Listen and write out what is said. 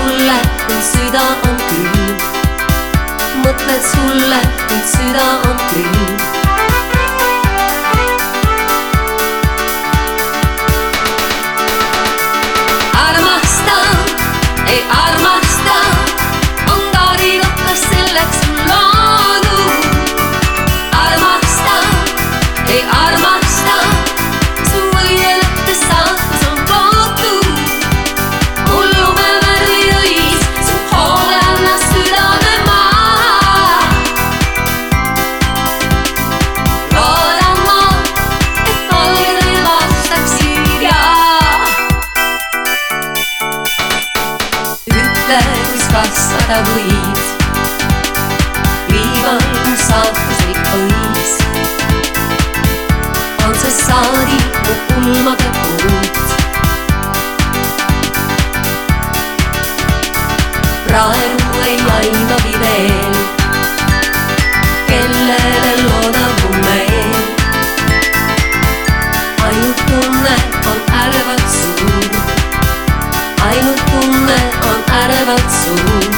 sulle, kuid süda on külm. Mõtlen sulle, kuid süda on külm. Armasta, ei armasta, on kaarikotas selleks on loodud. Armasta, ei armasta, su võidelõttes saatus on kootud. Mul lumevärvi õis, su hoole annas südame maa. Loodan ma, et valgedel vastaksid ja ütle, kus kasvada võid. Viival mu saatuslik õis on see saadik mu pulmade puud. Praegu ei aimagi veel, kellele loodab mu meel. Ainult tunne on ärevalt suur, ainult tunne on ärevalt suur.